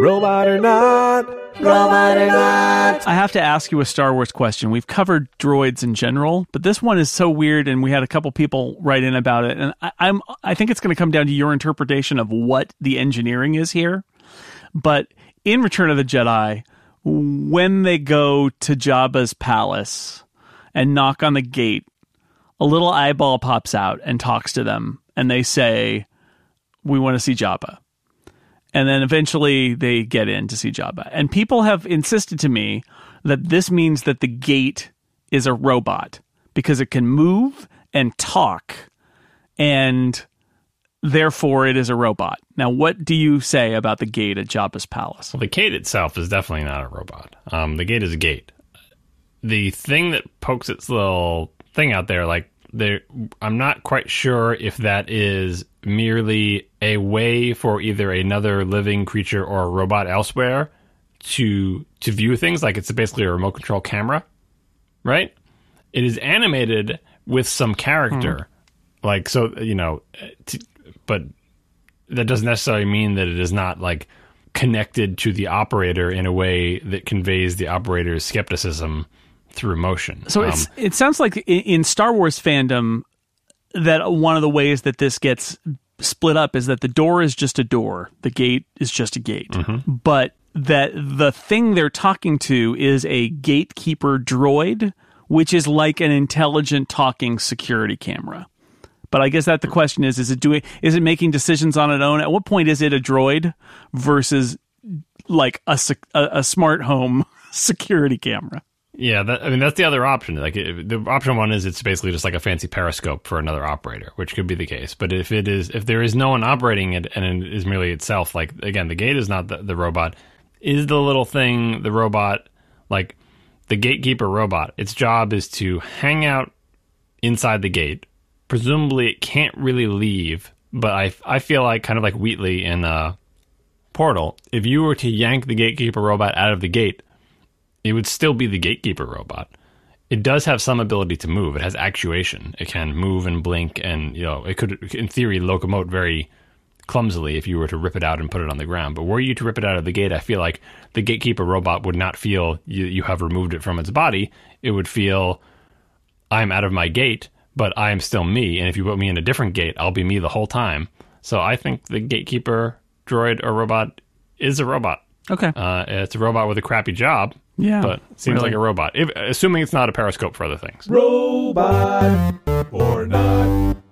Robot or not? Robot or not? I have to ask you a Star Wars question. We've covered droids in general, but this one is so weird, and we had a couple people write in about it. And I think it's going to come down to your interpretation of what the engineering is here. But in Return of the Jedi, when they go to Jabba's palace and knock on the gate, a little eyeball pops out and talks to them, and they say, "We want to see Jabba." And then eventually they get in to see Jabba. And people have insisted to me that this means that the gate is a robot because it can move and talk, and therefore it is a robot. Now, what do you say about the gate at Jabba's palace? Well, the gate itself is definitely not a robot. The gate is a gate. The thing that pokes its little thing out there, I'm not quite sure if that is merely a way for either another living creature or a robot elsewhere to view things. Like, it's basically a remote control camera, right? It is animated with some character. But that doesn't necessarily mean that it is not like connected to the operator in a way that conveys the operator's skepticism through motion. So it sounds like in Star Wars fandom that one of the ways that this gets split up is that the door is just a door, the gate is just a gate, but that the thing they're talking to is a gatekeeper droid, which is like an intelligent talking security camera. But I guess that the question is it making decisions on its own? At what point is it a droid versus like a smart home security camera? Yeah, that's the other option. Like, the option one is it's basically just like a fancy periscope for another operator, which could be the case. But if there is no one operating it and it is merely itself, like, again, the gate is not the robot. Is the little thing the robot, like the gatekeeper robot? Its job is to hang out inside the gate. Presumably, it can't really leave. But I feel like, kind of like Wheatley in Portal, if you were to yank the gatekeeper robot out of the gate, it would still be the gatekeeper robot. It does have some ability to move. It has actuation. It can move and blink, and it could, in theory, locomote very clumsily if you were to rip it out and put it on the ground. But were you to rip it out of the gate, I feel like the gatekeeper robot would not feel you have removed it from its body. It would feel, I'm out of my gate, but I am still me, and if you put me in a different gate, I'll be me the whole time. So I think the gatekeeper droid or robot is a robot. Okay. It's a robot with a crappy job. Yeah, but it seems like a robot, assuming it's not a periscope for other things. Robot or not?